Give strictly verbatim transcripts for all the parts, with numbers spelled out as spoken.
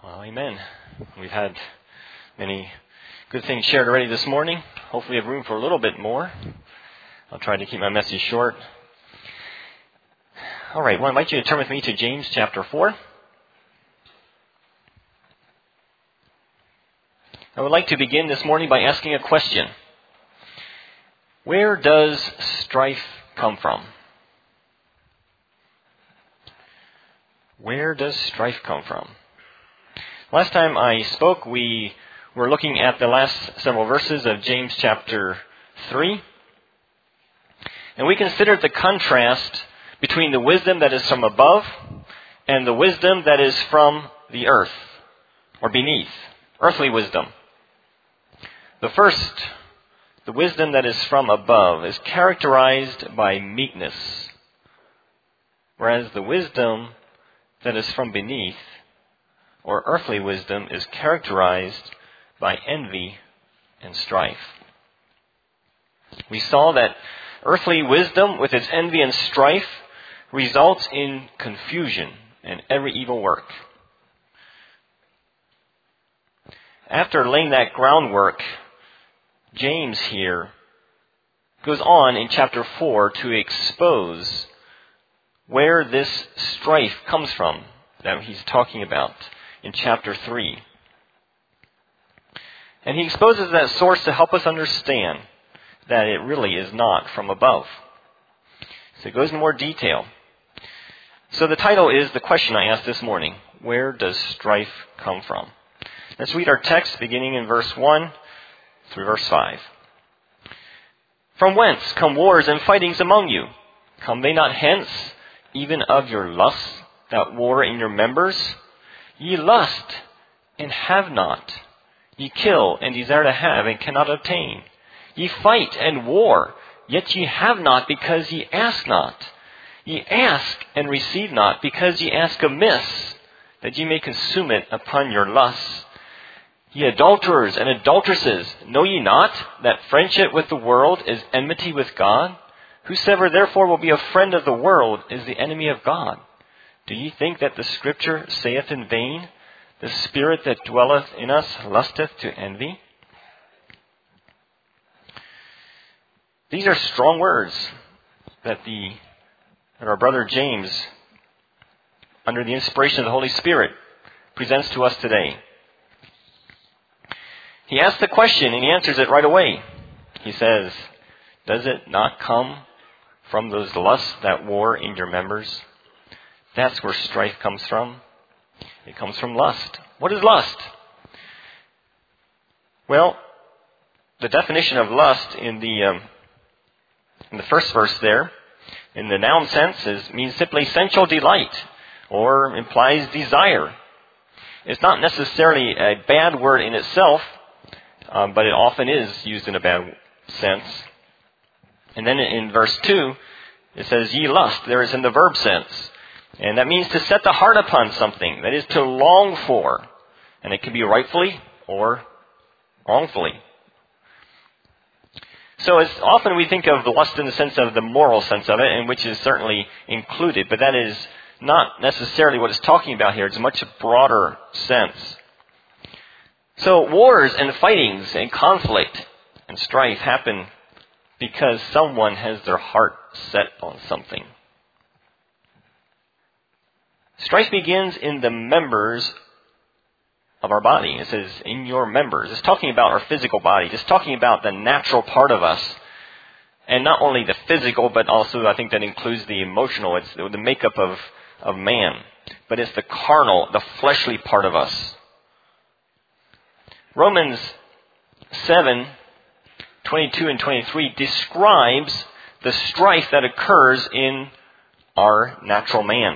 Well, amen. We've had many good things shared already this morning. Hopefully we have room for a little bit more. I'll try to keep my message short. All right, well, I invite you to turn with me to James chapter four. I would like to begin this morning by asking a question. Where does strife come from? Where does strife come from? Last time I spoke, we were looking at the last several verses of James chapter three. And we considered the contrast between the wisdom that is from above and the wisdom that is from the earth, or beneath, earthly wisdom. The first, the wisdom that is from above, is characterized by meekness, whereas the wisdom that is from beneath, or earthly wisdom, is characterized by envy and strife. We saw that earthly wisdom, with its envy and strife, results in confusion and every evil work. After laying that groundwork, James here goes on in chapter four to expose where this strife comes from that he's talking about in chapter three. And he exposes that source to help us understand that it really is not from above. So it goes into more detail. So the title is the question I asked this morning: where does strife come from? Let's read our text beginning in verse one through verse five. From whence come wars and fightings among you? Come they not hence, even of your lusts that war in your members? Ye lust and have not. Ye kill and desire to have and cannot obtain. Ye fight and war, yet ye have not because ye ask not. Ye ask and receive not because ye ask amiss, that ye may consume it upon your lusts. Ye adulterers and adulteresses, know ye not that friendship with the world is enmity with God? Whosoever therefore will be a friend of the world is the enemy of God. Do ye think that the Scripture saith in vain, the Spirit that dwelleth in us lusteth to envy? These are strong words that the that our brother James, under the inspiration of the Holy Spirit, presents to us today. He asks the question and he answers it right away. He says, does it not come from those lusts that war in your members? That's where strife comes from. It comes from lust. What is lust? Well, the definition of lust in the um, in the first verse there, in the noun sense, is means simply sensual delight, or implies desire. It's not necessarily a bad word in itself, um, but it often is used in a bad sense. And then in verse two, it says, ye lust. There is in the verb sense. And that means to set the heart upon something. That is to long for. And it can be rightfully or wrongfully. So as often we think of lust in the sense of the moral sense of it, and which is certainly included. But that is not necessarily what it's talking about here. It's a much broader sense. So wars and fightings and conflict and strife happen because someone has their heart set on something. Strife begins in the members of our body. It says, in your members. It's talking about our physical body. It's talking about the natural part of us. And not only the physical, but also I think that includes the emotional. It's the makeup of, of man. But it's the carnal, the fleshly part of us. Romans seven, twenty-two and twenty-three describes the strife that occurs in our natural man.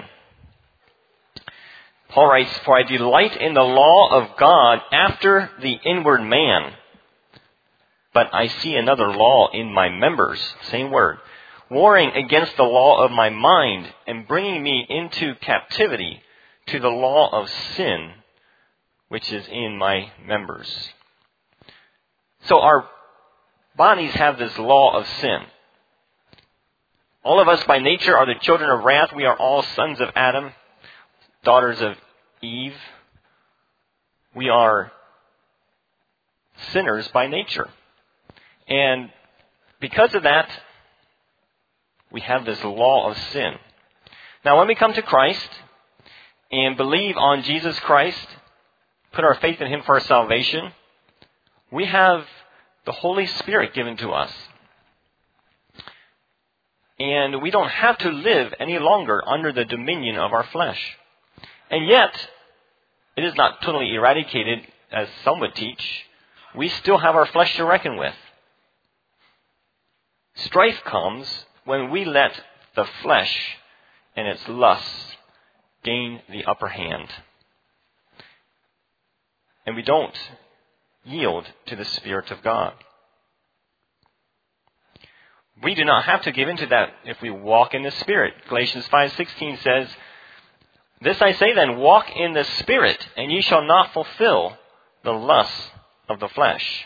Paul writes, for I delight in the law of God after the inward man, but I see another law in my members, same word, warring against the law of my mind and bringing me into captivity to the law of sin, which is in my members. So our bodies have this law of sin. All of us by nature are the children of wrath. We are all sons of Adam, daughters of Eve. we are sinners by nature. And because of that, we have this law of sin. Now, when we come to Christ and believe on Jesus Christ, put our faith in Him for our salvation, we have the Holy Spirit given to us. And we don't have to live any longer under the dominion of our flesh. And yet, it is not totally eradicated, as some would teach. We still have our flesh to reckon with. Strife comes when we let the flesh and its lusts gain the upper hand. And we don't yield to the Spirit of God. We do not have to give in to that if we walk in the Spirit. Galatians five sixteen says, "This I say then, walk in the Spirit, and ye shall not fulfill the lusts of the flesh."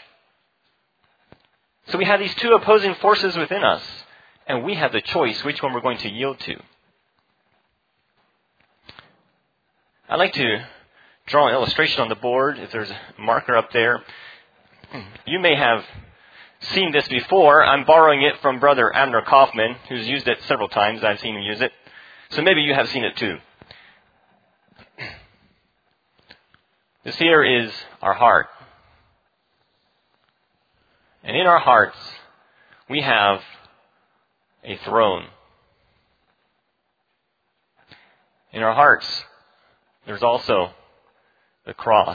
So we have these two opposing forces within us, and we have the choice which one we're going to yield to. I'd like to draw an illustration on the board, if there's a marker up there. You may have seen this before. I'm borrowing it from Brother Abner Kaufman, who's used it several times. I've seen him use it. So maybe you have seen it too. This here is our heart. And in our hearts, we have a throne. In our hearts, there's also the cross.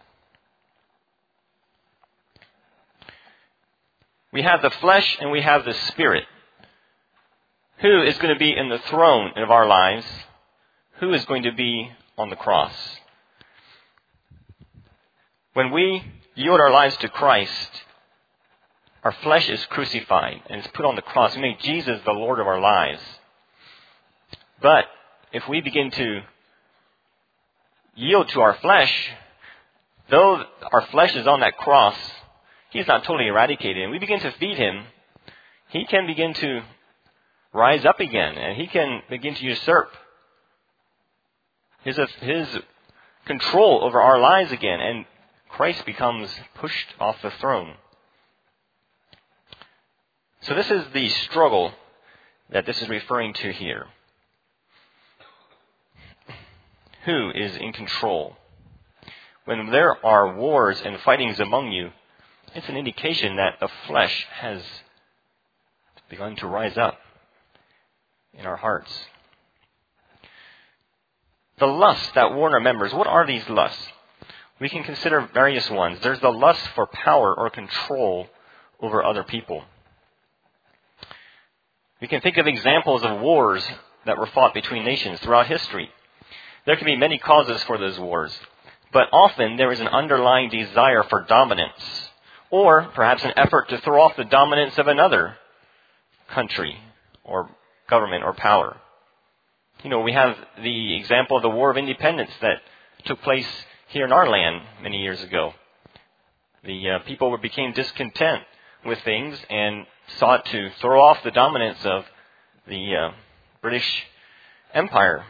We have the flesh and we have the Spirit. Who is going to be in the throne of our lives? Who is going to be on the cross? When we yield our lives to Christ, our flesh is crucified and is put on the cross. We make Jesus the Lord of our lives. But if we begin to yield to our flesh, though our flesh is on that cross, He's not totally eradicated. And we begin to feed Him, He can begin to rise up again, and He can begin to usurp His, his control over our lives again, and Christ becomes pushed off the throne. So this is the struggle that this is referring to here. Who is in control? When there are wars and fightings among you, it's an indication that the flesh has begun to rise up in our hearts. The lusts that warn our members, what are these lusts? We can consider various ones. There's the lust for power or control over other people. We can think of examples of wars that were fought between nations throughout history. There can be many causes for those wars, but often there is an underlying desire for dominance, or perhaps an effort to throw off the dominance of another country or government or power. You know, we have the example of the War of Independence that took place here in our land many years ago. The uh, people became discontent with things and sought to throw off the dominance of the uh, British Empire.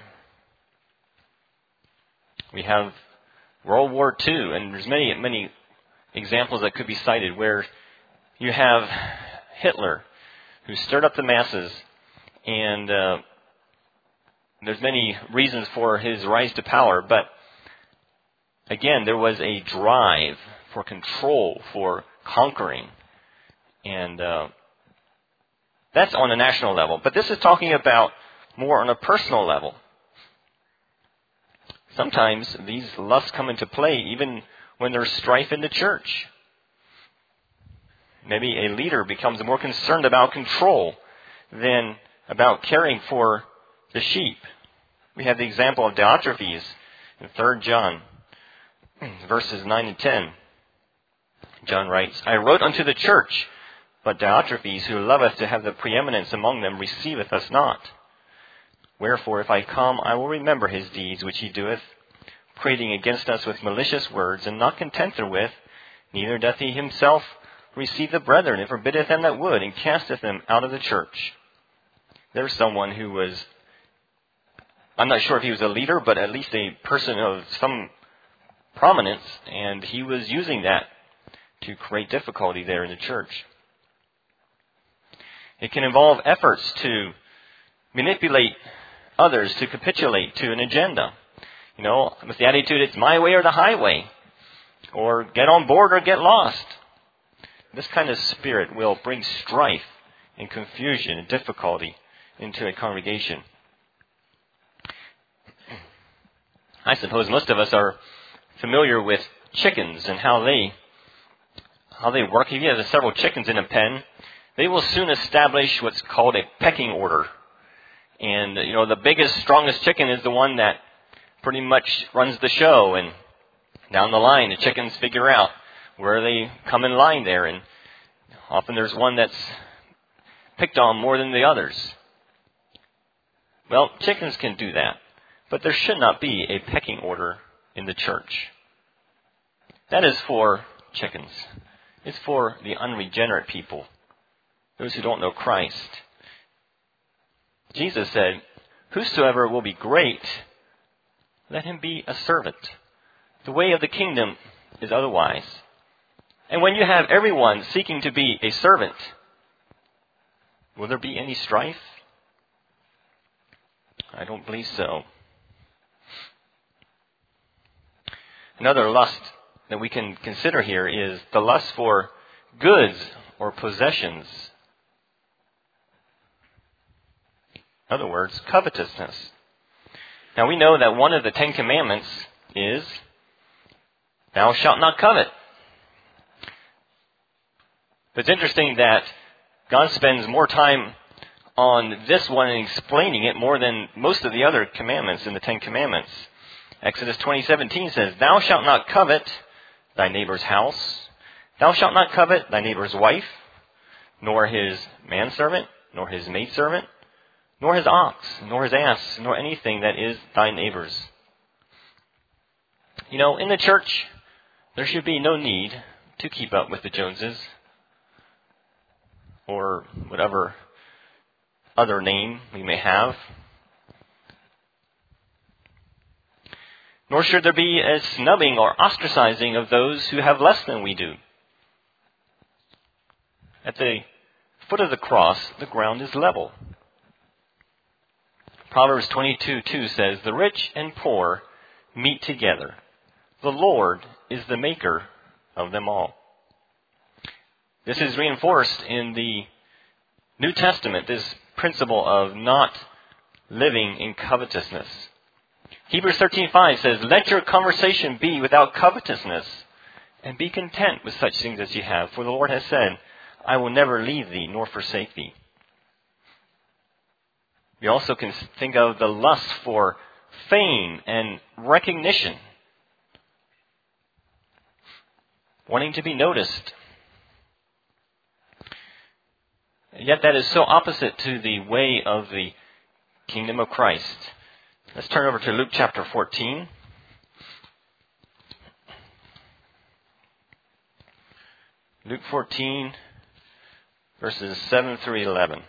We have World War Two, and there's many, many examples that could be cited where you have Hitler, who stirred up the masses, and uh, there's many reasons for his rise to power, but again, there was a drive for control, for conquering, and uh, that's on a national level. But this is talking about more on a personal level. Sometimes these lusts come into play even when there's strife in the church. Maybe a leader becomes more concerned about control than about caring for the sheep. We have the example of Diotrephes in Third John, verses nine and ten. John writes, "I wrote unto the church, but Diotrephes, who loveth to have the preeminence among them, receiveth us not. Wherefore, if I come, I will remember his deeds which he doeth, prating against us with malicious words, and not content therewith, neither doth he himself receive the brethren, and forbiddeth them that would, and casteth them out of the church." There's someone who was, I'm not sure if he was a leader, but at least a person of some prominence, and he was using that to create difficulty there in the church. It can involve efforts to manipulate others to capitulate to an agenda. You know, with the attitude, it's my way or the highway, or get on board or get lost. This kind of spirit will bring strife and confusion and difficulty into a congregation. I suppose most of us are familiar with chickens and how they how they work. If you have several chickens in a pen, they will soon establish what's called a pecking order. And, you know, the biggest, strongest chicken is the one that pretty much runs the show. And down the line, the chickens figure out where they come in line there. And often there's one that's picked on more than the others. Well, chickens can do that. But there should not be a pecking order in the church. That is for chickens. It's for the unregenerate people, those who don't know Christ. Jesus said, "Whosoever will be great, let him be a servant." The way of the kingdom is otherwise. And when you have everyone seeking to be a servant, will there be any strife? I don't believe so. Another lust that we can consider here is the lust for goods or possessions. In other words, covetousness. Now we know that one of the Ten Commandments is, "Thou shalt not covet." But it's interesting that God spends more time on this one and explaining it more than most of the other commandments in the Ten Commandments. Exodus twenty seventeen says, "Thou shalt not covet thy neighbor's house. Thou shalt not covet thy neighbor's wife, nor his manservant, nor his maidservant, nor his ox, nor his ass, nor anything that is thy neighbor's." You know, in the church, there should be no need to keep up with the Joneses, or whatever other name we may have. Nor should there be a snubbing or ostracizing of those who have less than we do. At the foot of the cross, the ground is level. Proverbs twenty-two two says, "The rich and poor meet together. The Lord is the maker of them all." This is reinforced in the New Testament, this principle of not living in covetousness. Hebrews thirteen five says, "Let your conversation be without covetousness, and be content with such things as you have. For the Lord has said, I will never leave thee nor forsake thee." We also can think of the lust for fame and recognition, wanting to be noticed. Yet that is so opposite to the way of the kingdom of Christ. Let's turn over to Luke chapter fourteen. Luke fourteen, verses seven through eleven.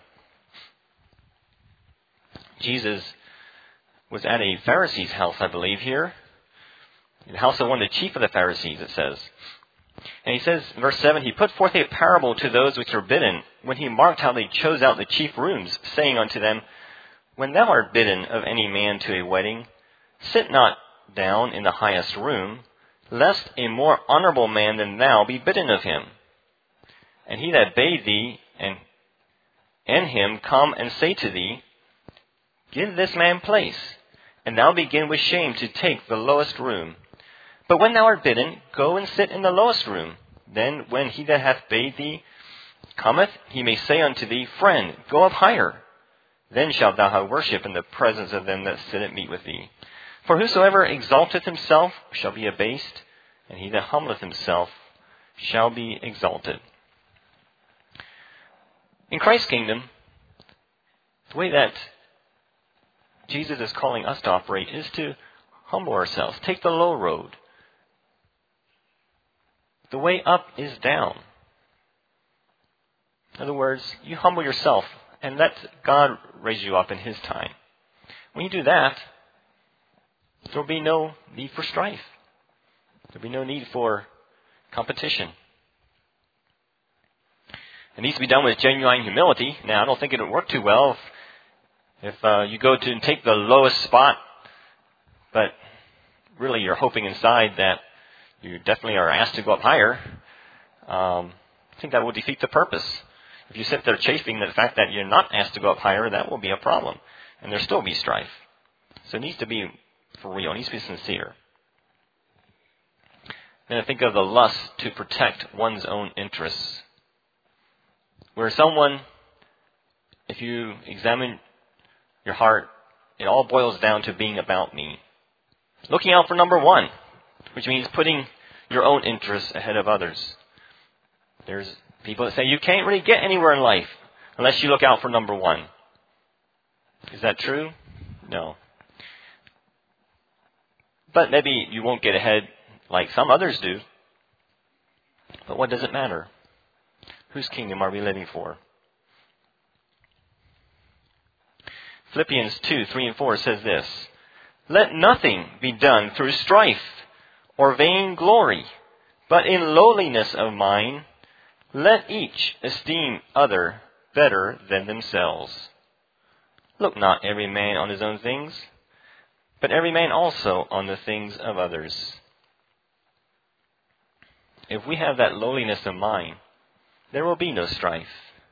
Jesus was at a Pharisee's house, I believe, here. The house of one of the chief of the Pharisees, it says. And he says, verse seven, "He put forth a parable to those which were bidden, when he marked how they chose out the chief rooms, saying unto them, When thou art bidden of any man to a wedding, sit not down in the highest room, lest a more honorable man than thou be bidden of him. And he that bade thee and, and him come and say to thee, Give this man place, and thou begin with shame to take the lowest room. But when thou art bidden, go and sit in the lowest room. Then when he that hath bade thee cometh, he may say unto thee, Friend, go up higher. Then shalt thou have worship in the presence of them that sit at meat with thee. For whosoever exalteth himself shall be abased, and he that humbleth himself shall be exalted." In Christ's kingdom, the way that Jesus is calling us to operate is to humble ourselves, take the low road. The way up is down. In other words, you humble yourself and let God raise you up in His time. When you do that, there will be no need for strife. There'll be no need for competition. It needs to be done with genuine humility. Now, I don't think it would work too well if, if uh, you go to and take the lowest spot, but really you're hoping inside that you definitely are asked to go up higher. Um, I think that will defeat the purpose. If you sit there chafing the fact that you're not asked to go up higher, that will be a problem. And there'll still be strife. So it needs to be for real. It needs to be sincere. Then I think of the lust to protect one's own interests. Where someone, if you examine your heart, it all boils down to being about me. Looking out for number one, which means putting your own interests ahead of others. There's people that say you can't really get anywhere in life unless you look out for number one. Is that true? No. But maybe you won't get ahead like some others do. But what does it matter? Whose kingdom are we living for? Philippians two, three and four says this. Let nothing be done through strife or vain glory, but in lowliness of mind, let each esteem other better than themselves. Look not every man on his own things, but every man also on the things of others. If we have that lowliness of mind, there will be no strife.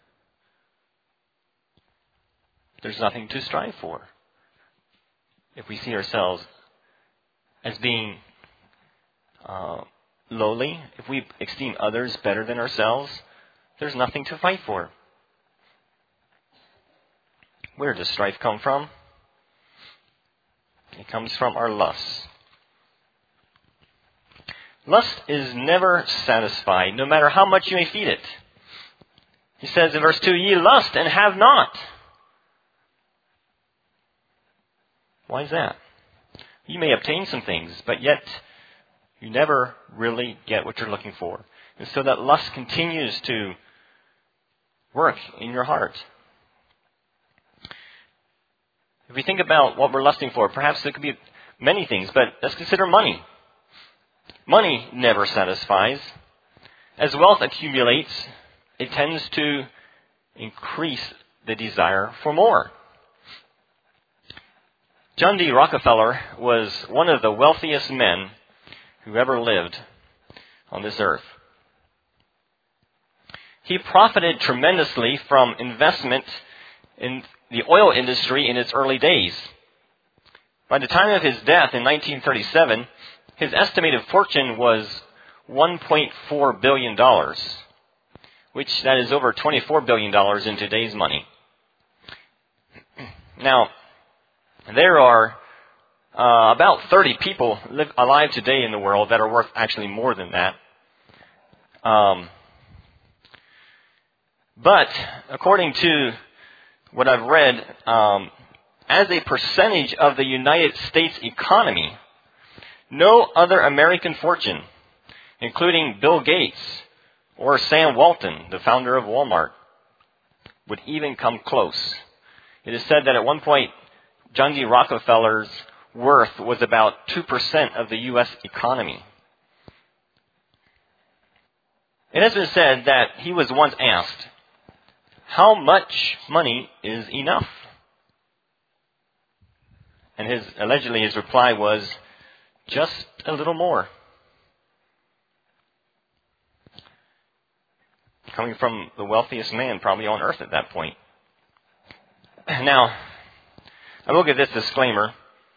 There's nothing to strive for. If we see ourselves as being uh, lowly, if we esteem others better than ourselves, there's nothing to fight for. Where does strife come from? It comes from our lusts. Lust is never satisfied, no matter how much you may feed it. He says in verse two, ye lust and have not. Why is that? You may obtain some things, but yet you never really get what you're looking for. And so that lust continues to work in your heart. If we think about what we're lusting for, perhaps there could be many things, but let's consider money. Money never satisfies. As wealth accumulates, it tends to increase the desire for more. John D. Rockefeller was one of the wealthiest men who ever lived on this earth. He profited tremendously from investment in the oil industry in its early days. By the time of his death in nineteen thirty-seven, his estimated fortune was one point four billion dollars, which that is over twenty-four billion dollars in today's money. Now, there are uh, about thirty people live, alive today in the world that are worth actually more than that. Um, but according to what I've read, um, as a percentage of the United States economy, no other American fortune, including Bill Gates or Sam Walton, the founder of Walmart, would even come close. It is said that at one point, John D. Rockefeller's worth was about two percent of the U S economy. It has been said that he was once asked, how much money is enough? And his allegedly his reply was, just a little more. Coming from the wealthiest man probably on earth at that point. Now, I will give this disclaimer.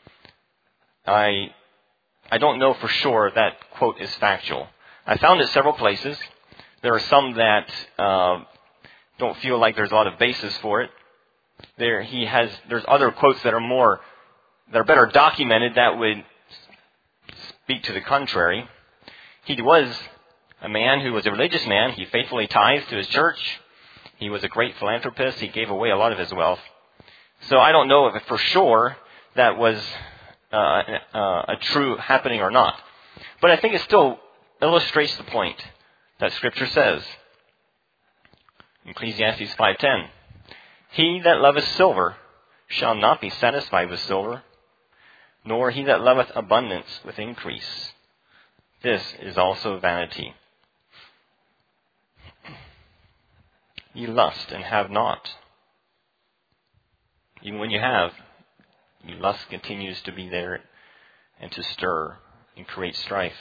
I I don't know for sure that quote is factual. I found it several places. There are some that uh, don't feel like there's a lot of basis for it. There he has. There's other quotes that are more that are better documented that would speak to the contrary. He was a man who was a religious man. He faithfully tithed to his church. He was a great philanthropist. He gave away a lot of his wealth. So I don't know if for sure that was uh, uh, a true happening or not. But I think it still illustrates the point that Scripture says. Ecclesiastes five ten. He that loveth silver shall not be satisfied with silver, nor he that loveth abundance with increase. this is also vanity. Ye lust and have not. Even when you have, your lust continues to be there and to stir and create strife.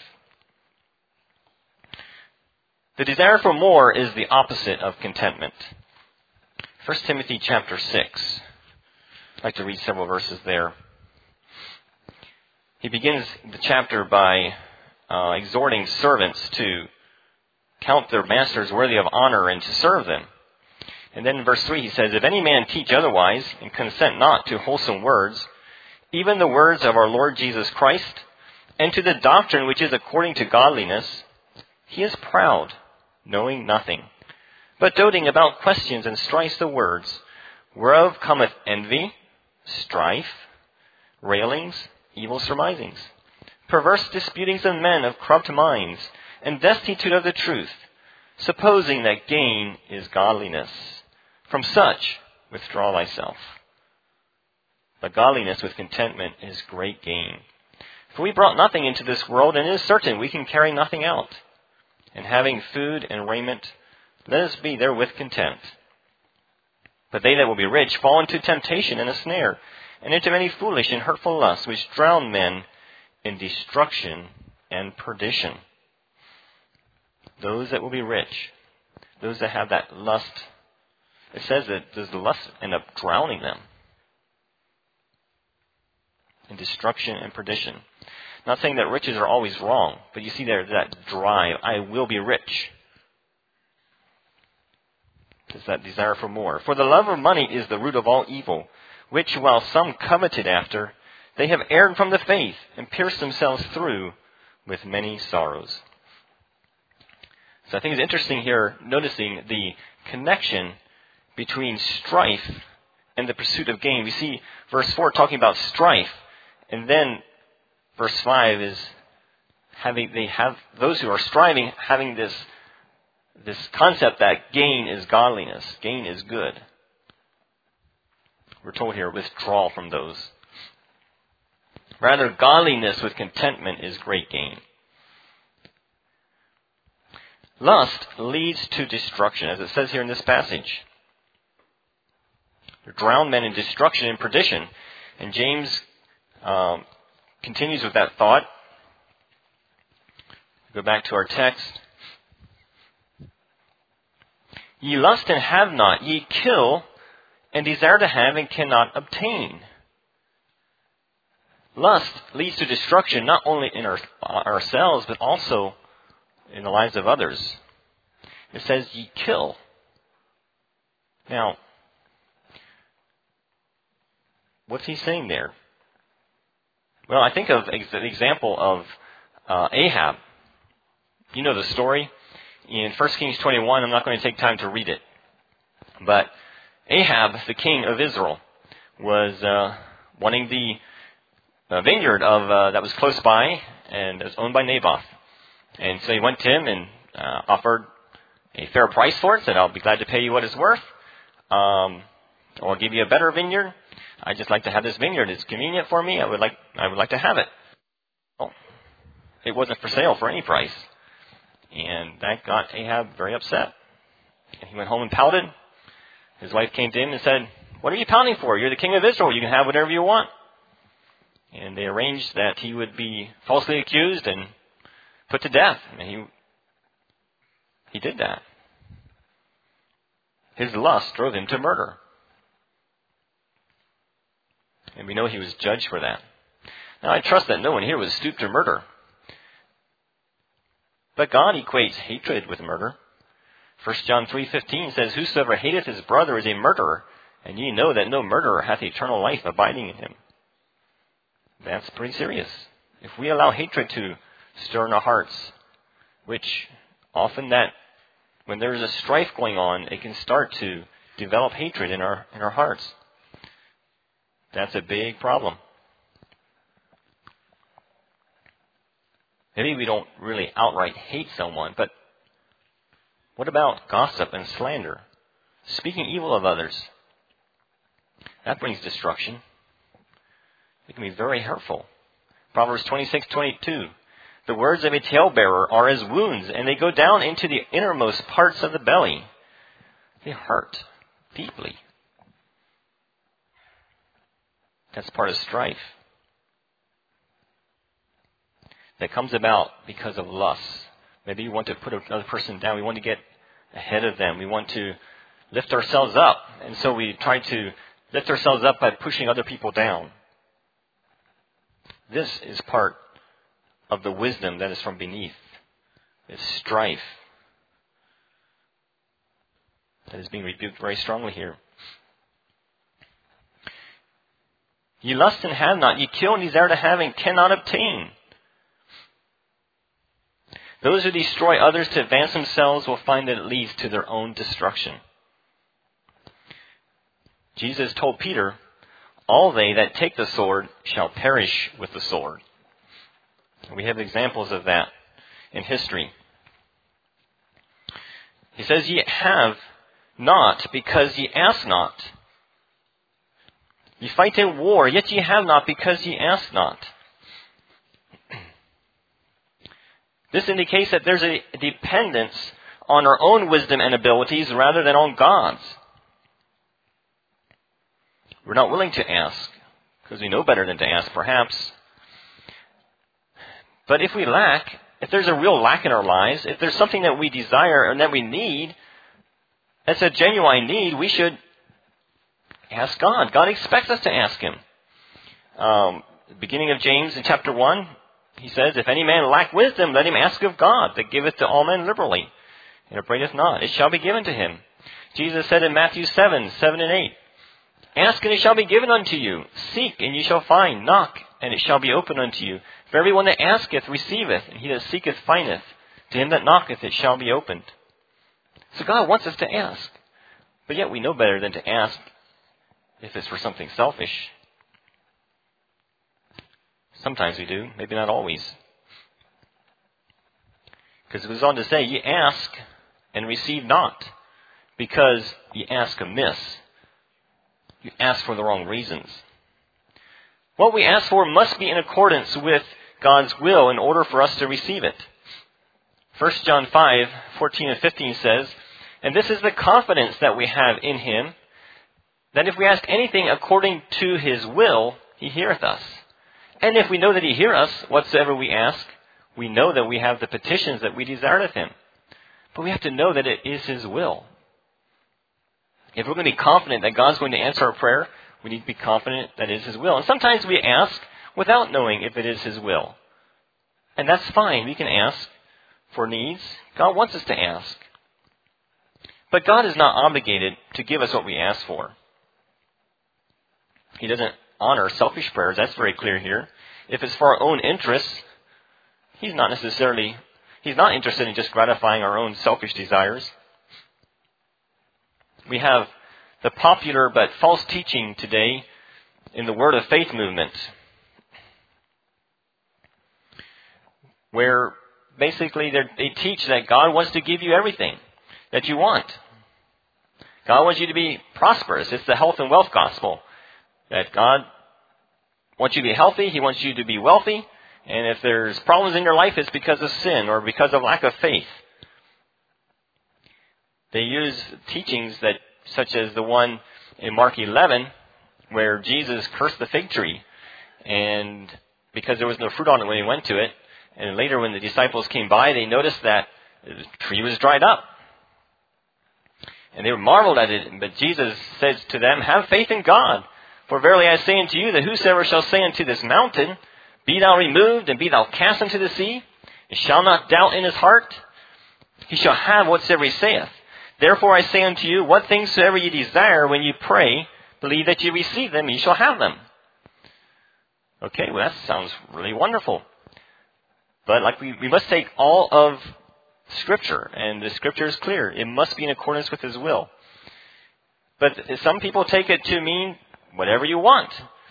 The desire for more is the opposite of contentment. First Timothy chapter six. I'd like to read several verses there. He begins the chapter by uh, exhorting servants to count their masters worthy of honor and to serve them. And then in verse three he says, if any man teach otherwise and consent not to wholesome words, even the words of our Lord Jesus Christ, and to the doctrine which is according to godliness, he is proud, knowing nothing, but doting about questions and strifes of words, whereof cometh envy, strife, railings, evil surmisings, perverse disputings of men of corrupt minds, and destitute of the truth, supposing that gain is godliness. From such withdraw thyself. But godliness with contentment is great gain. For we brought nothing into this world, and it is certain we can carry nothing out. And having food and raiment, let us be therewith content. But they that will be rich fall into temptation and a snare, and into many foolish and hurtful lusts, which drown men in destruction and perdition. Those that will be rich, those that have that lust, it says that does the lust end up drowning them in destruction and perdition. Not saying that riches are always wrong, but you see there that drive, I will be rich. It's that desire for more. For the love of money is the root of all evil, which while some coveted after, they have erred from the faith and pierced themselves through with many sorrows. So I think it's interesting here noticing the connection between strife and the pursuit of gain. We see verse four talking about strife, and then verse five is having they have those who are striving having this this concept that gain is godliness, gain is good. We're told here, withdraw from those. Rather, godliness with contentment is great gain. Lust leads to destruction, as it says here in this passage. Drown men in destruction and perdition. And James um, continues with that thought. Go back to our text. Ye lust and have not, ye kill and desire to have and cannot obtain. Lust leads to destruction not only in our, ourselves, but also in the lives of others. It says ye kill. Now, what's he saying there? Well, I think of the example of uh, Ahab. You know the story. In First Kings twenty-one, I'm not going to take time to read it. But Ahab, the king of Israel, was uh, wanting the uh, vineyard of uh, that was close by and was owned by Naboth. And so he went to him and uh, offered a fair price for it, said, I'll be glad to pay you what it's worth. Um, or I'll give you a better vineyard. I'd just like to have this vineyard. It's convenient for me. I would like I would like to have it. Well, it wasn't for sale for any price. And that got Ahab very upset. And he went home and pouted. His wife came to him and said, what are you pouting for? You're the king of Israel. You can have whatever you want. And they arranged that he would be falsely accused and put to death. And he, he did that. His lust drove him to murder. And we know he was judged for that. Now, I trust that no one here was stooped to murder. But God equates hatred with murder. First John three fifteen says, whosoever hateth his brother is a murderer, and ye know that no murderer hath eternal life abiding in him. That's pretty serious. If we allow hatred to stir in our hearts, which often that, when there's a strife going on, it can start to develop hatred in our in our hearts. That's a big problem. Maybe we don't really outright hate someone, but what about gossip and slander? Speaking evil of others. That brings destruction. It can be very hurtful. Proverbs twenty-six twenty-two. The words of a talebearer are as wounds, and they go down into the innermost parts of the belly. They hurt deeply. That's part of strife that comes about because of lust. Maybe we want to put another person down. We want to get ahead of them. We want to lift ourselves up. And so we try to lift ourselves up by pushing other people down. This is part of the wisdom that is from beneath. It's strife that is being rebuked very strongly here. Ye lust and have not. Ye kill and desire to have and cannot obtain. Those who destroy others to advance themselves will find that it leads to their own destruction. Jesus told Peter, all they that take the sword shall perish with the sword. We have examples of that in history. He says, ye have not because ye ask not. Ye fight a war, yet ye have not because ye ask not. This indicates that there's a dependence on our own wisdom and abilities rather than on God's. We're not willing to ask because we know better than to ask, perhaps. But if we lack, if there's a real lack in our lives, if there's something that we desire and that we need, that's a genuine need, we should ask God. God expects us to ask Him. Um, beginning of James in chapter one, he says, if any man lack wisdom, let him ask of God, that giveth to all men liberally, and upbraideth not. It shall be given to him. Jesus said in Matthew seven, seven and eight, ask and it shall be given unto you. Seek and ye shall find. Knock and it shall be opened unto you. For everyone that asketh receiveth, and he that seeketh findeth. To him that knocketh it shall be opened. So God wants us to ask. But yet we know better than to ask if it's for something selfish. Sometimes we do, maybe not always. Because it goes on to say, ye ask and receive not, because ye ask amiss. You ask for the wrong reasons. What we ask for must be in accordance with God's will in order for us to receive it. First John five, fourteen and fifteen says, and this is the confidence that we have in Him, that if we ask anything according to His will, He heareth us. And if we know that He heareth us, whatsoever we ask, we know that we have the petitions that we desire of Him. But we have to know that it is His will. If we're going to be confident that God's going to answer our prayer, we need to be confident that it is His will. And sometimes we ask without knowing if it is His will. And that's fine. We can ask for needs. God wants us to ask. But God is not obligated to give us what we ask for. He doesn't honor selfish prayers. That's very clear here. If it's for our own interests, He's not necessarily, He's not interested in just gratifying our own selfish desires. We have the popular but false teaching today in the Word of Faith movement, where basically they teach that God wants to give you everything that you want. God wants you to be prosperous. It's the health and wealth gospel. That God wants you to be healthy. He wants you to be wealthy. And if there's problems in your life, it's because of sin or because of lack of faith. They use teachings that, such as the one in Mark eleven, where Jesus cursed the fig tree, and because there was no fruit on it when he went to it, and later when the disciples came by, they noticed that the tree was dried up. And they marveled at it, but Jesus says to them, have faith in God. For verily I say unto you, that whosoever shall say unto this mountain, be thou removed, and be thou cast into the sea, and shall not doubt in his heart, he shall have whatsoever he saith. Therefore I say unto you, what things soever ye desire when ye pray, believe that ye receive them, ye shall have them. Okay, well that sounds really wonderful. But like we, we must take all of Scripture, and the Scripture is clear. It must be in accordance with His will. But some people take it to mean whatever you want.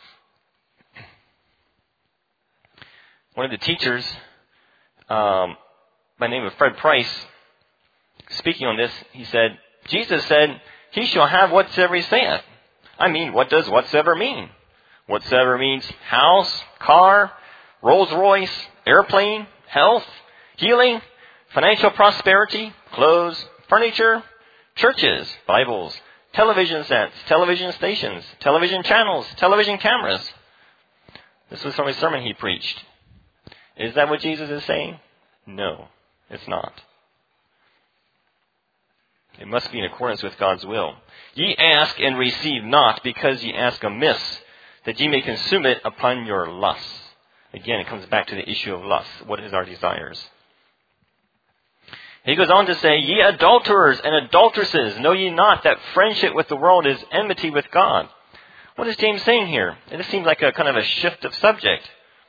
One of the teachers, um, by the name of Fred Price, speaking on this, he said, Jesus said, he shall have whatsoever he saith. I mean, what does whatsoever mean? Whatsoever means house, car, Rolls Royce, airplane, health, healing, financial prosperity, clothes, furniture, churches, Bibles, television sets, television stations, television channels, television cameras. This was from a sermon he preached. Is that what Jesus is saying? No, it's not. It must be in accordance with God's will. Ye ask and receive not, because ye ask amiss, that ye may consume it upon your lusts. Again, it comes back to the issue of lust. What is our desires? He goes on to say, Ye adulterers and adulteresses, know ye not that friendship with the world is enmity with God? What is James saying here? And this seems like a kind of a shift of subject.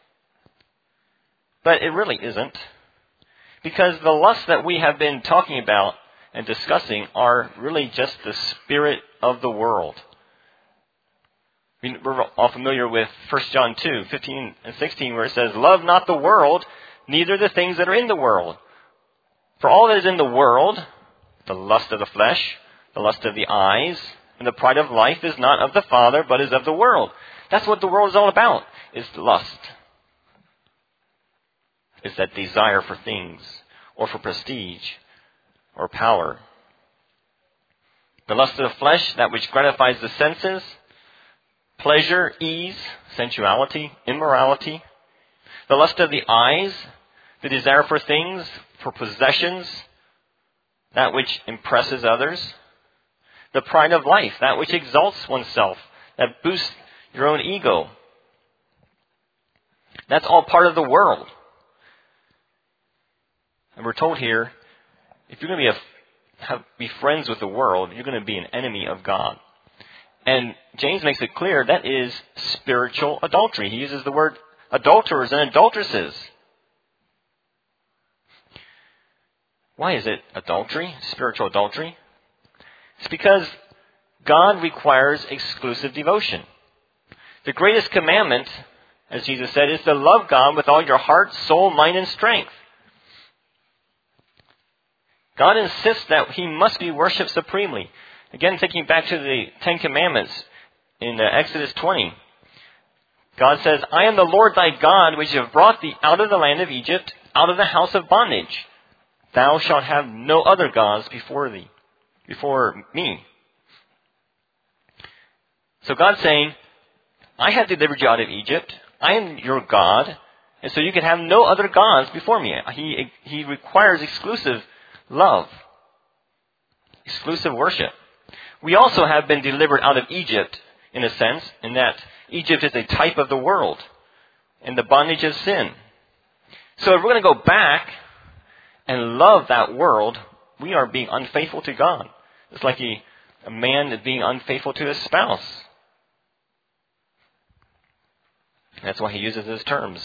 But it really isn't. Because the lusts that we have been talking about and discussing are really just the spirit of the world. We're all familiar with First John two, fifteen and sixteen, where it says, Love not the world, neither the things that are in the world. For all that is in the world, the lust of the flesh, the lust of the eyes, and the pride of life is not of the Father, but is of the world. That's what the world is all about, is lust. It's that desire for things, or for prestige, or power. The lust of the flesh, that which gratifies the senses, pleasure, ease, sensuality, immorality. The lust of the eyes, the desire for things, for possessions, that which impresses others. The pride of life, that which exalts oneself, that boosts your own ego. That's all part of the world. And we're told here, if you're going to be a, have, be friends with the world, you're going to be an enemy of God. And James makes it clear that is spiritual adultery. He uses the word adulterers and adulteresses. Why is it adultery, spiritual adultery? It's because God requires exclusive devotion. The greatest commandment, as Jesus said, is to love God with all your heart, soul, mind, and strength. God insists that He must be worshipped supremely. Again, thinking back to the Ten Commandments in uh, Exodus twenty. God says, I am the Lord thy God, which have brought thee out of the land of Egypt, out of the house of bondage. Thou shalt have no other gods before thee, before me. So God's saying, I have delivered you out of Egypt. I am your God. And so you can have no other gods before me. He, he requires exclusive love, exclusive worship. We also have been delivered out of Egypt, in a sense, in that Egypt is a type of the world and the bondage of sin. So if we're going to go back and love that world, we are being unfaithful to God. It's like a, a man being unfaithful to his spouse. That's why he uses those terms.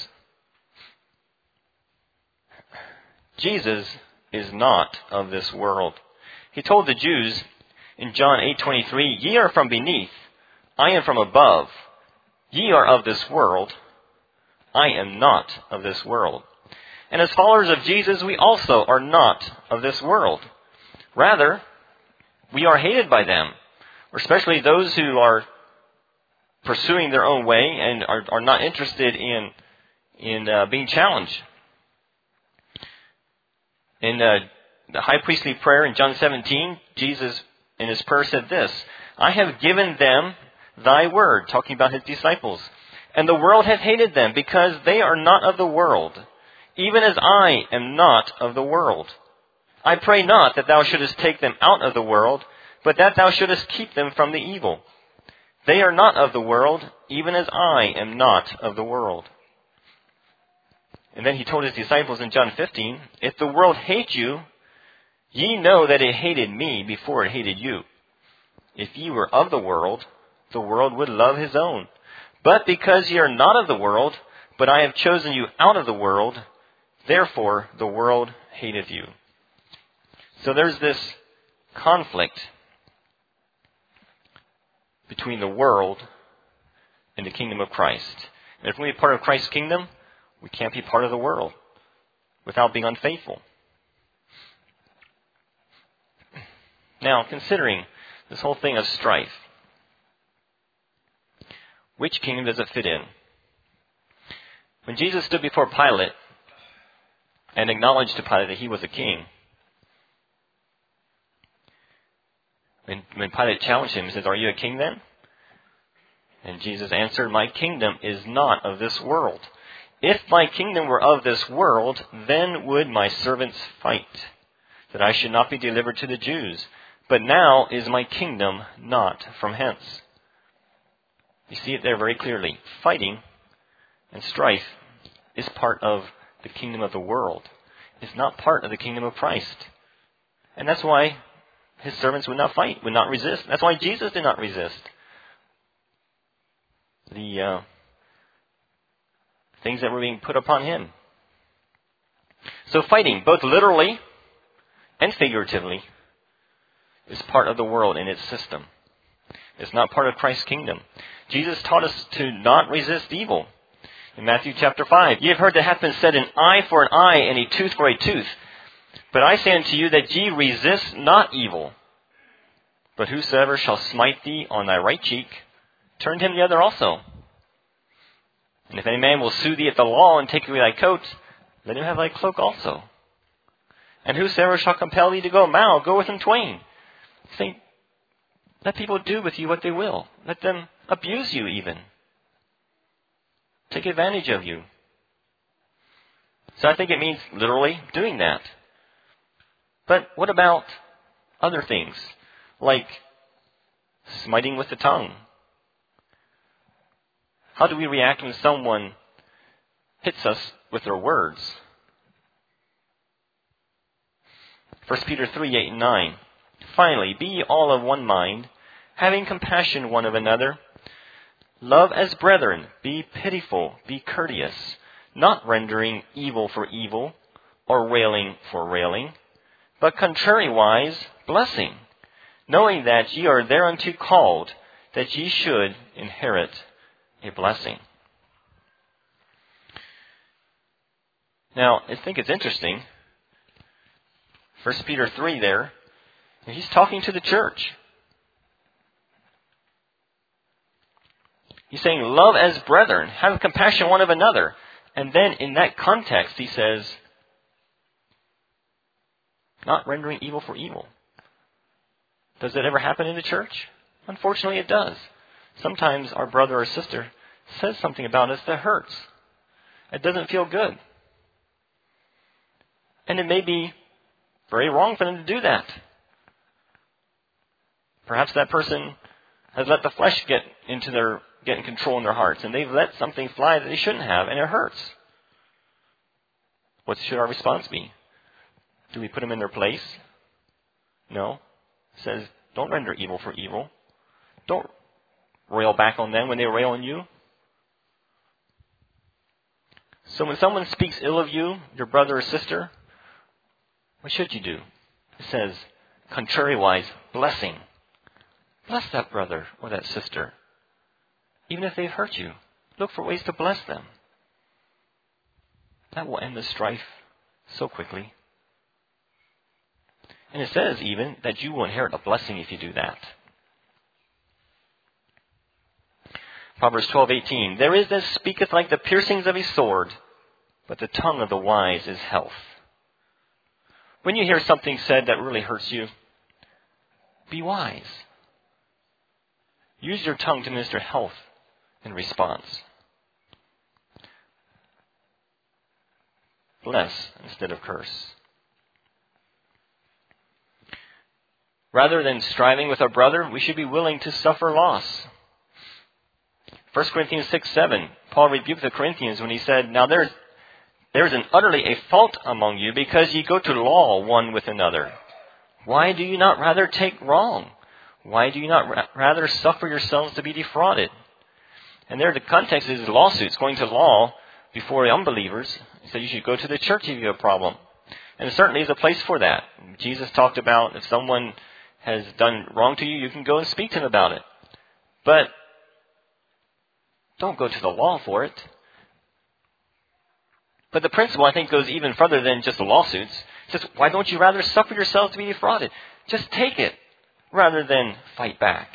Jesus is not of this world. He told the Jews in John eight twenty-three, Ye are from beneath, I am from above. Ye are of this world, I am not of this world. And as followers of Jesus, we also are not of this world. Rather, we are hated by them, especially those who are pursuing their own way and are, are not interested in, in uh, being challenged. In uh, the high priestly prayer in John seventeen, Jesus in his prayer said this, I have given them thy word, talking about his disciples, and the world hath hated them, because they are not of the world, even as I am not of the world. I pray not that thou shouldest take them out of the world, but that thou shouldest keep them from the evil. They are not of the world, even as I am not of the world. And then he told his disciples in John fifteen, If the world hate you, ye know that it hated me before it hated you. If ye were of the world, the world would love his own. But because ye are not of the world, but I have chosen you out of the world, therefore the world hateth you. So there's this conflict between the world and the kingdom of Christ. And if we're part of Christ's kingdom, we can't be part of the world without being unfaithful. Now, considering this whole thing of strife, which kingdom does it fit in? When Jesus stood before Pilate, and acknowledged to Pilate that he was a king. When, when Pilate challenged him, he says, "Are you a king then?" And Jesus answered, "My kingdom is not of this world. If my kingdom were of this world, then would my servants fight, that I should not be delivered to the Jews. But now is my kingdom not from hence." You see it there very clearly. Fighting and strife is part of the kingdom of the world. It's not part of the kingdom of Christ. And that's why his servants would not fight, would not resist. That's why Jesus did not resist the uh, things that were being put upon him. So fighting, both literally and figuratively, is part of the world and its system. It's not part of Christ's kingdom. Jesus taught us to not resist evil. In Matthew chapter five, "Ye have heard that hath been said, an eye for an eye, and a tooth for a tooth. But I say unto you that ye resist not evil. But whosoever shall smite thee on thy right cheek, turn to him the other also. And if any man will sue thee at the law, and take away thy coat, let him have thy cloak also. And whosoever shall compel thee to go a mile, go with him twain." Think, let people do with you what they will. Let them abuse you even. Take advantage of you. So I think it means literally doing that. But what about other things, like smiting with the tongue? How do we react when someone hits us with their words? First Peter three, eight and nine. "Finally, be ye all of one mind, having compassion one of another. Love as brethren, be pitiful, be courteous, not rendering evil for evil, or railing for railing, but contrariwise blessing, knowing that ye are thereunto called, that ye should inherit a blessing." Now, I think it's interesting. First Peter three there, he's talking to the church. He's saying, love as brethren, have compassion one of another. And then in that context, he says, not rendering evil for evil. Does that ever happen in the church? Unfortunately, it does. Sometimes our brother or sister says something about us that hurts. It doesn't feel good. And it may be very wrong for them to do that. Perhaps that person has let the flesh get into their get in control in their hearts, and they've let something fly that they shouldn't have, and it hurts. What should our response be? Do we put them in their place? No. It says, don't render evil for evil. Don't rail back on them when they rail on you. So when someone speaks ill of you, your brother or sister, what should you do? It says, contrariwise, blessing. Bless that brother or that sister. Even if they've hurt you, look for ways to bless them. That will end the strife so quickly. And it says even that you will inherit a blessing if you do that. Proverbs twelve eighteen. "There is that speaketh like the piercings of a sword, but the tongue of the wise is health." When you hear something said that really hurts you, be wise. Use your tongue to minister health in response. Bless instead of curse. Rather than striving with our brother, we should be willing to suffer loss. First Corinthians six, seven. Paul rebuked the Corinthians when he said, "Now there's there is an utterly a fault among you, because ye go to law one with another. Why do you not rather take wrong? Why do you not ra- rather suffer yourselves to be defrauded?" And there the context is lawsuits, going to law before unbelievers. So you should go to the church if you have a problem. And there certainly is a place for that. Jesus talked about if someone has done wrong to you, you can go and speak to them about it. But don't go to the law for it. But the principle, I think, goes even further than just lawsuits. It says, why don't you rather suffer yourselves to be defrauded? Just take it rather than fight back.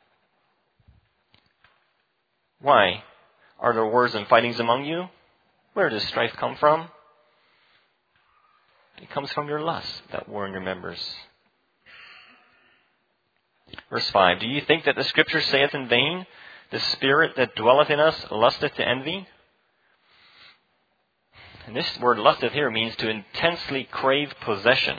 Why? Are there wars and fightings among you? Where does strife come from? It comes from your lusts that war in your members. Verse five, do you think that the Scripture saith in vain, the Spirit that dwelleth in us lusteth to envy? And this word lusteth here means to intensely crave possession.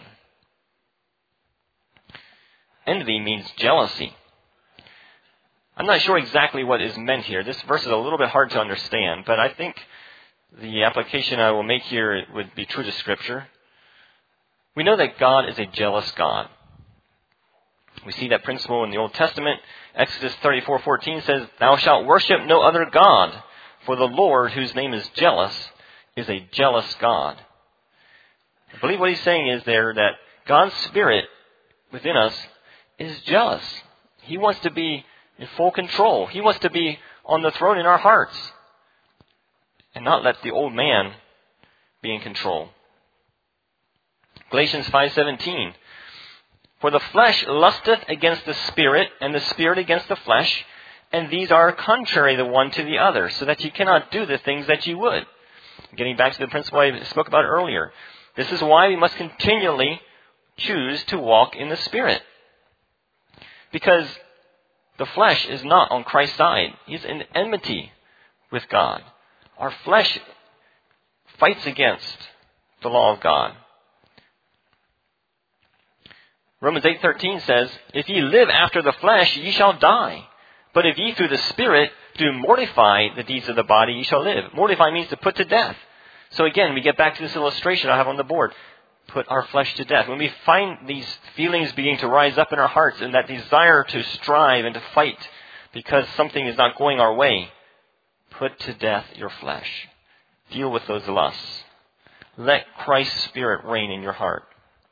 Envy means jealousy. I'm not sure exactly what is meant here. This verse is a little bit hard to understand, but I think the application I will make here would be true to Scripture. We know that God is a jealous God. We see that principle in the Old Testament. Exodus thirty-four fourteen says, Thou shalt worship no other God, for the Lord, whose name is jealous, is a jealous God. I believe what he's saying is there that God's Spirit within us is jealous. He wants to be in full control. He wants to be on the throne in our hearts and not let the old man be in control. Galatians five seventeen. For the flesh lusteth against the Spirit, and the Spirit against the flesh, and these are contrary the one to the other, so that you cannot do the things that you would. Getting back to the principle I spoke about earlier. This is why we must continually choose to walk in the Spirit. Because the flesh is not on Christ's side. He's in enmity with God. Our flesh fights against the law of God. Romans eight thirteen says, If ye live after the flesh, ye shall die. But if ye through the Spirit do mortify the deeds of the body, ye shall live. Mortify means to put to death. So again, we get back to this illustration I have on the board. Put our flesh to death. When we find these feelings beginning to rise up in our hearts and that desire to strive and to fight because something is not going our way, put to death your flesh. Deal with those lusts. Let Christ's Spirit reign in your heart.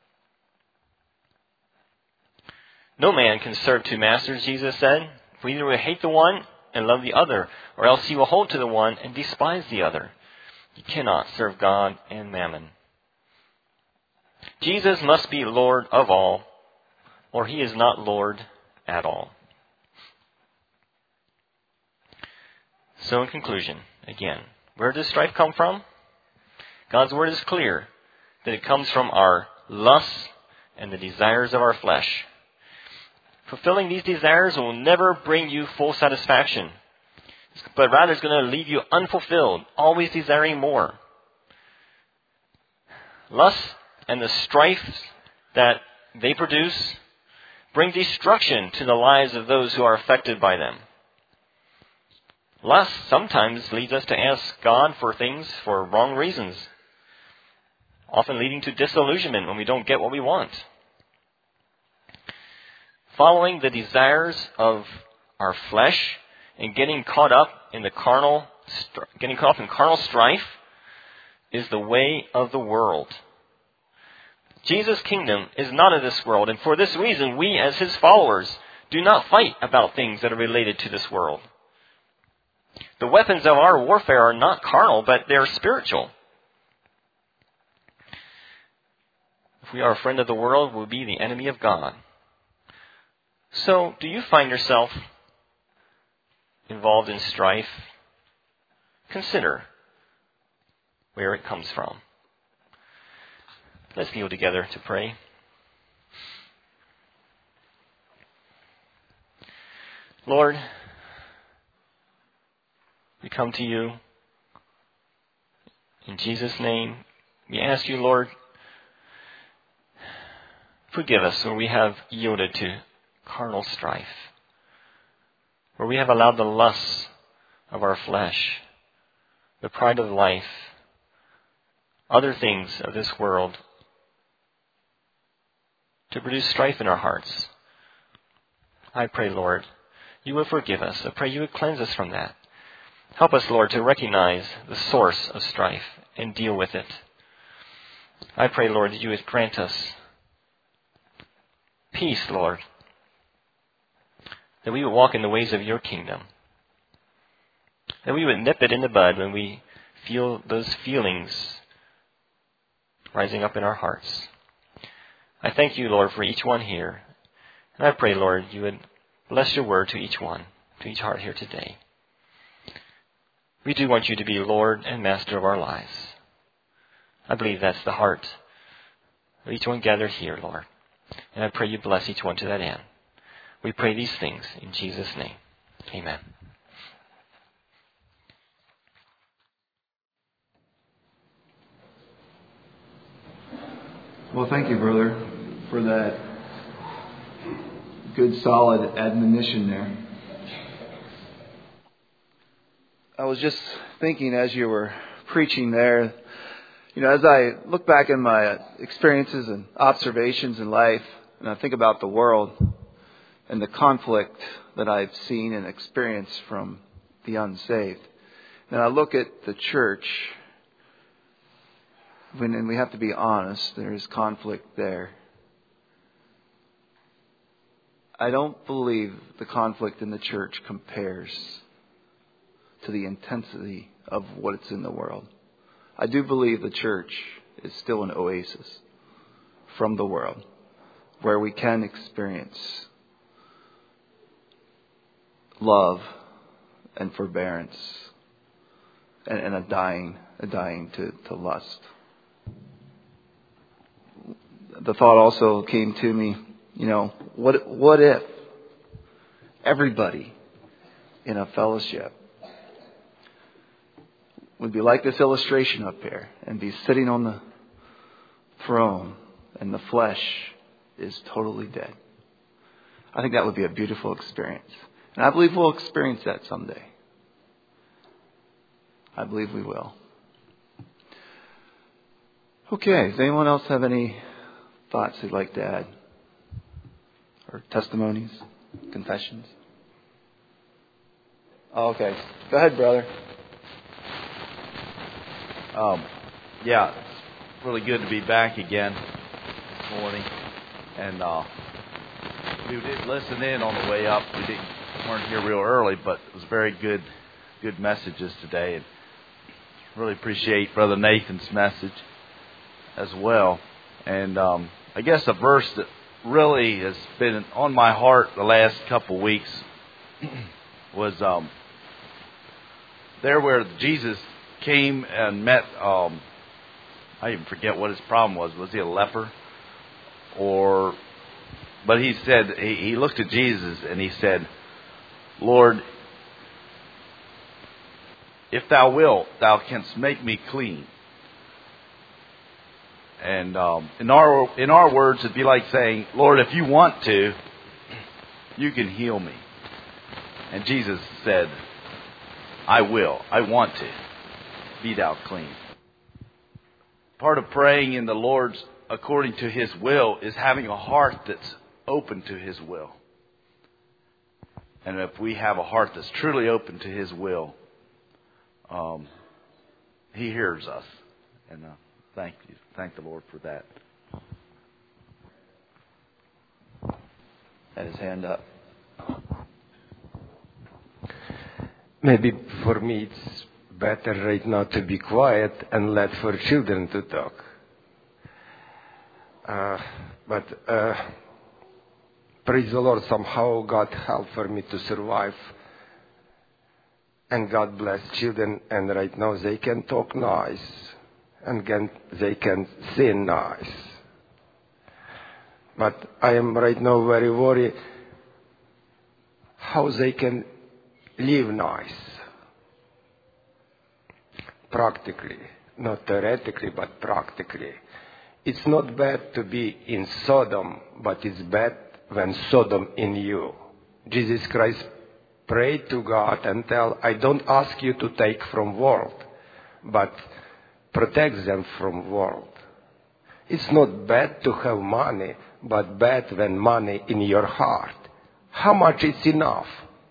No man can serve two masters, Jesus said. For either will hate the one and love the other, or else he will hold to the one and despise the other. You cannot serve God and mammon. Jesus must be Lord of all, or he is not Lord at all. So in conclusion, again, where does strife come from? God's word is clear that it comes from our lusts and the desires of our flesh. Fulfilling these desires will never bring you full satisfaction, but rather it's going to leave you unfulfilled, always desiring more. Lust and the strife that they produce bring destruction to the lives of those who are affected by them. Lust sometimes leads us to ask God for things for wrong reasons, often leading to disillusionment when we don't get what we want. Following the desires of our flesh and getting caught up in the carnal, getting caught up in carnal strife is the way of the world. Jesus' kingdom is not of this world, and for this reason, we as his followers do not fight about things that are related to this world. The weapons of our warfare are not carnal, but they are spiritual. If we are a friend of the world, we'll be the enemy of God. So, do you find yourself involved in strife? Consider where it comes from. Let's kneel together to pray. Lord, we come to you in Jesus' name. We ask you, Lord, forgive us where we have yielded to carnal strife, where we have allowed the lusts of our flesh, the pride of life, other things of this world to produce strife in our hearts. I pray, Lord, you will forgive us. I pray you would cleanse us from that. Help us, Lord, to recognize the source of strife and deal with it. I pray, Lord, that you would grant us peace, Lord, that we would walk in the ways of your kingdom, that we would nip it in the bud when we feel those feelings rising up in our hearts. I thank you, Lord, for each one here. And I pray, Lord, you would bless your word to each one, to each heart here today. We do want you to be Lord and Master of our lives. I believe that's the heart of each one gathered here, Lord. And I pray you bless each one to that end. We pray these things in Jesus' name. Amen. Well, thank you, brother, for that good, solid admonition there. I was just thinking as you were preaching there, you know, as I look back in my experiences and observations in life, and I think about the world and the conflict that I've seen and experienced from the unsaved, and I look at the church, when, and we have to be honest, there is conflict there. I don't believe the conflict in the church compares to the intensity of what's in the world. I do believe the church is still an oasis from the world where we can experience love and forbearance and, and a dying, a dying to, to lust. The thought also came to me, you know, what what if everybody in a fellowship would be like this illustration up here and be sitting on the throne and the flesh is totally dead? I think that would be a beautiful experience. And I believe we'll experience that someday. I believe we will. Okay, does anyone else have any thoughts they'd like to add? Or testimonies? Confessions? Oh, okay. Go ahead, brother. Um, yeah, it's really good to be back again this morning. And uh, we did listen in on the way up. We didn't weren't here real early, but it was very good, good messages today. And really appreciate Brother Nathan's message as well. And um, I guess a verse that really has been on my heart the last couple of weeks was um, there where Jesus came and met, um, I even forget what his problem was. Was he a leper? Or, but he said, he, he looked at Jesus and he said, Lord, if thou wilt, thou canst make me clean. And um, in our in our words, it'd be like saying, Lord, if you want to, you can heal me. And Jesus said, I will. I want to. Be thou clean. Part of praying in the Lord's according to His will is having a heart that's open to His will. And if we have a heart that's truly open to His will, um, He hears us. And uh, thank you. Thank the Lord for that. Had his hand up. Maybe for me it's better right now to be quiet and let for children to talk. Uh, but uh, praise the Lord, somehow God helped for me to survive. And God bless children, and right now they can talk nice. And can, they can sing nice. But I am right now very worried how they can live nice. Practically. Not theoretically, but practically. It's not bad to be in Sodom, but it's bad when Sodom in you. Jesus Christ prayed to God and tell, I don't ask you to take from world, but protect them from world. It's not bad to have money, but bad when money in your heart. How much is enough?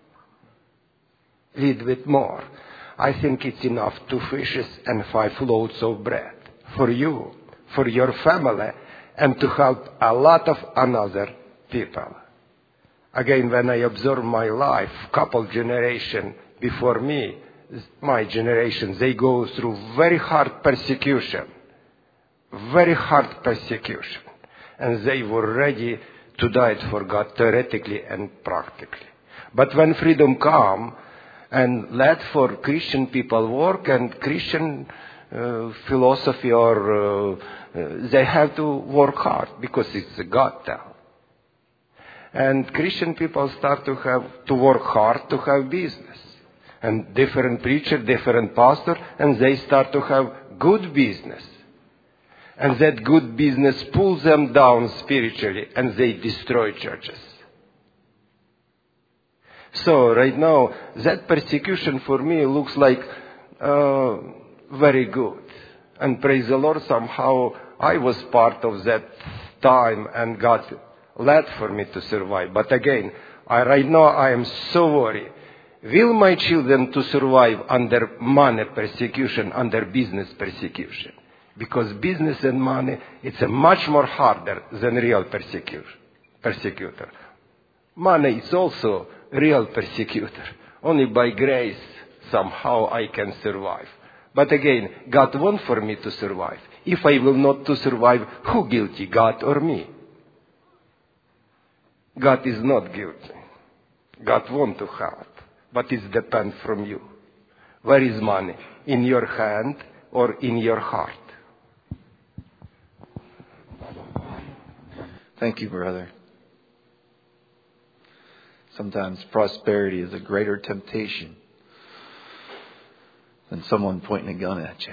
A little bit more. I think it's enough two fishes and five loaves of bread for you, for your family, and to help a lot of another people. Again, when I observe my life, couple generation before me, my generation, they go through very hard persecution. Very hard persecution. And they were ready to die for God theoretically and practically. But when freedom come, and let for Christian people work and Christian uh, philosophy or uh, uh, they have to work hard because it's a God tell. And Christian people start to have to work hard to have business. And different preacher, different pastor, and they start to have good business. And that good business pulls them down spiritually and they destroy churches. So right now, that persecution for me looks like uh, very good. And praise the Lord, somehow I was part of that time and God led for me to survive. But again, I, right now I am so worried. Will my children to survive under money persecution, under business persecution? Because business and money, it's a much more harder than real persecution, persecutor. Money is also real persecutor. Only by grace, somehow I can survive. But again, God wants for me to survive. If I will not to survive, who guilty, God or me? God is not guilty. God wants to help. But it depends from you. Where is money? In your hand or in your heart? Thank you, brother. Sometimes prosperity is a greater temptation than someone pointing a gun at you.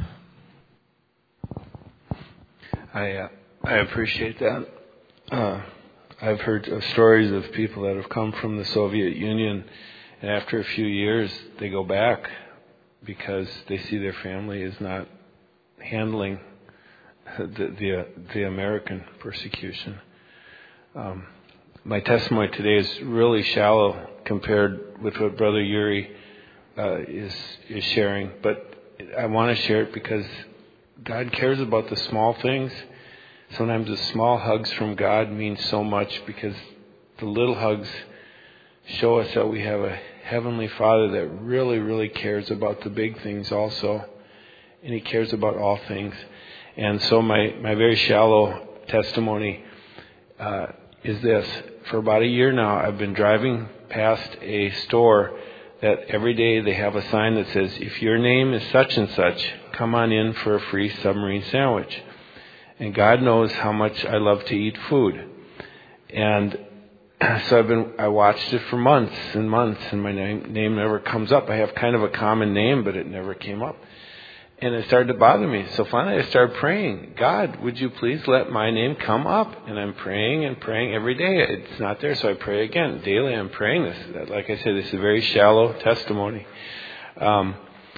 I uh, I appreciate that. Uh, I've heard of stories of people that have come from the Soviet Union, and after a few years, they go back because they see their family is not handling the the, the American persecution. Um, my testimony today is really shallow compared with what Brother Yuri uh, is is sharing, but I want to share it because God cares about the small things. Sometimes the small hugs from God mean so much because the little hugs show us that we have a Heavenly Father that really, really cares about the big things also. And He cares about all things. And so my, my very shallow testimony uh, is this. For about a year now, I've been driving past a store that every day they have a sign that says, if your name is such and such, come on in for a free submarine sandwich. And God knows how much I love to eat food. And so I've been, I watched it for months and months, and my name, name never comes up. I have kind of a common name, but it never came up. And it started to bother me. So finally I started praying, God, would you please let my name come up? And I'm praying and praying every day. It's not there, so I pray again. Daily I'm praying this. Like I said, this is a very shallow testimony. Um,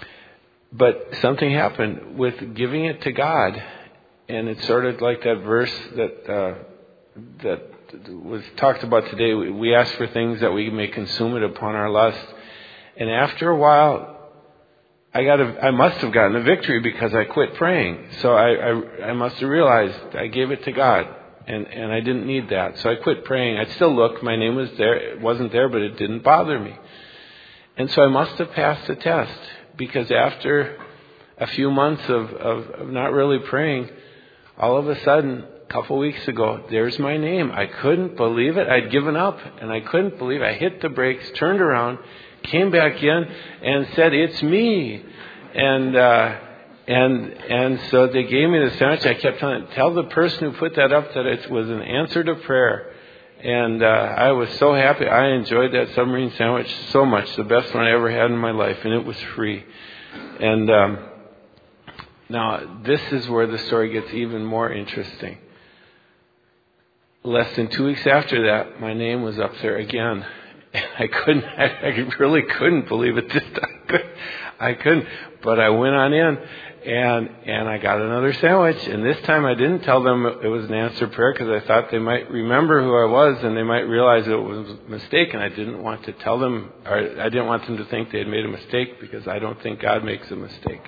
but something happened with giving it to God. And it's sort of like that verse that uh, that was talked about today. We ask for things that we may consume it upon our lust. And after a while, I got a, I must have gotten a victory because I quit praying. So I, I, I must have realized I gave it to God, and, and I didn't need that. So I quit praying. I'd still look. My name was there. It wasn't there, but it didn't bother me. And so I must have passed the test because after a few months of, of, of not really praying, all of a sudden, a couple of weeks ago, there's my name. I couldn't believe it. I'd given up, and I couldn't believe it. I hit the brakes, turned around, came back in, and said, it's me. And uh, and and so they gave me the sandwich. I kept telling, tell the person who put that up that it was an answer to prayer. And uh, I was so happy. I enjoyed that submarine sandwich so much, the best one I ever had in my life, and it was free. And um Now, this is where the story gets even more interesting. Less than two weeks after that, my name was up there again. And I couldn't, I really couldn't believe it this time. I couldn't. But I went on in and, and I got another sandwich. And this time I didn't tell them it was an answered prayer because I thought they might remember who I was and they might realize it was a mistake. And I didn't want to tell them, or I didn't want them to think they had made a mistake because I don't think God makes a mistake.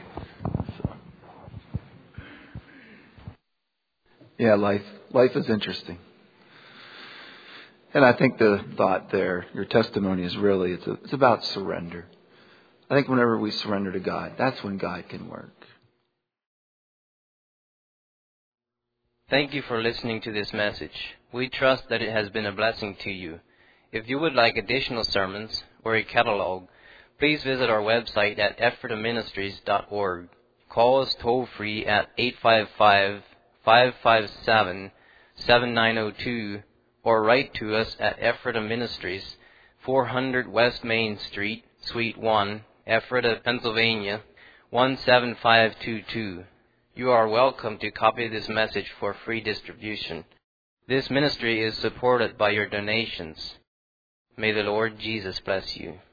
Yeah, life life is interesting. And I think the thought there, your testimony is really, it's, a, it's about surrender. I think whenever we surrender to God, that's when God can work. Thank you for listening to this message. We trust that it has been a blessing to you. If you would like additional sermons or a catalog, Please visit our website at ephrata ministries dot org. Call us toll-free at eight five five, five five seven, seven nine zero two or write to us at Ephrata Ministries, four hundred West Main Street, Suite one, Ephrata, Pennsylvania, one seven five two two. You are welcome to copy this message for free distribution. This ministry is supported by your donations. May the Lord Jesus bless you.